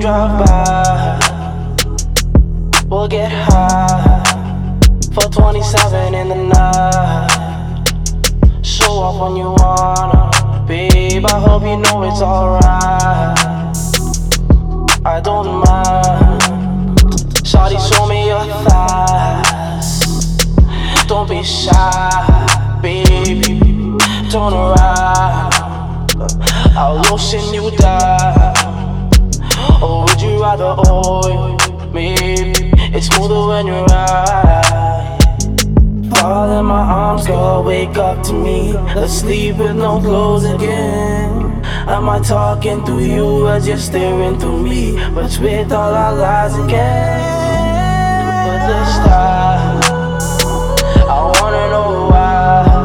drive by, we'll get high for 27 in the night. Show off when you wanna, babe. I hope you know it's alright. I don't mind. Shawty, show me your thighs. Don't be shy, baby. Turn around. I'll lotion you down. Or would you rather oil? Maybe it's smoother when you ride. Fall in my arms, girl, wake up to me. Let's sleep with no clothes again. Am I talking through you as you're staring through me? But with all our lies again. But this time, I wanna know why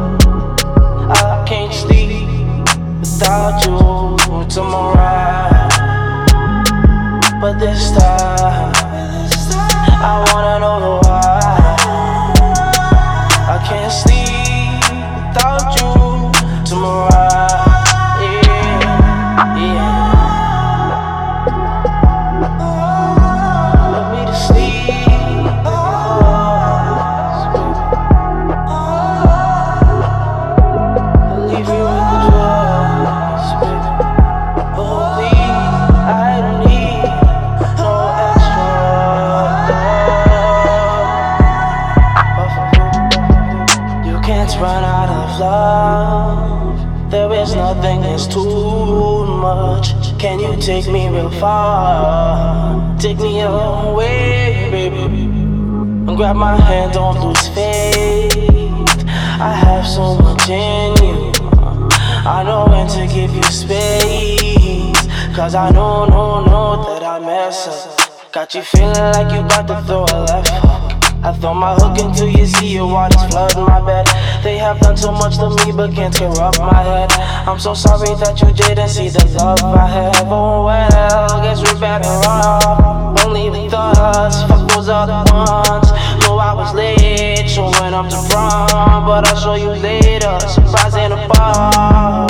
I can't sleep without you tomorrow. But this time, I wanna know why I can't sleep without you tomorrow. Yeah, yeah. Let me to sleep. I'll leave you with the drugs, baby. Oh, please, I don't need no extra. You can't run out of love. There is nothing that's too much. Can you take me real far? Take me away, baby. And grab my hand, don't lose faith. I have so much in you. I know when to give you space. Cause I know that I mess up. Got you feeling like you about to throw a left hook. I throw my hook into you, see your waters flooding my bed. They have done so much to me but can't corrupt my head. I'm so sorry that you didn't see the love I have. Oh well, guess we better run off. Only with us, fuck those other ones. Know I was late, showing up to prom, but I'll show you later, surprise in a bar.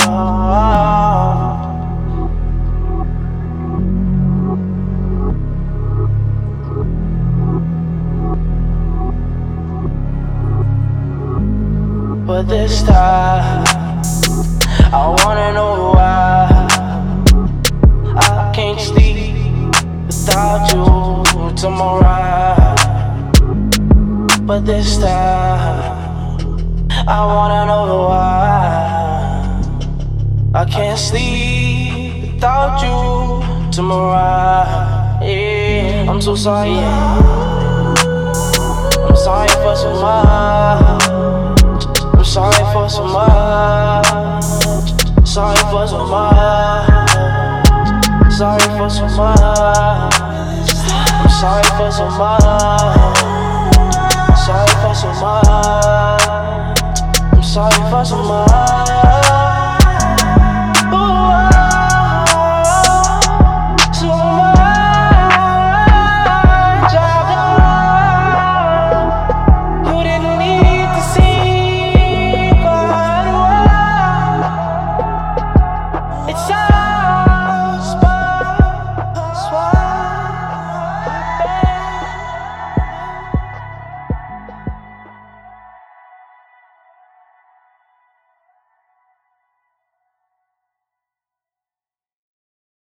But this time, I wanna know why I can't sleep without you tomorrow. But this time, I wanna know why I can't sleep without you tomorrow. Yeah, I'm so sorry. I'm sorry for so much. I'm sorry for so much. Sorry for so much. Sorry for so much. I'm sorry for so much. Sorry for so much. I'm sorry for so much. It's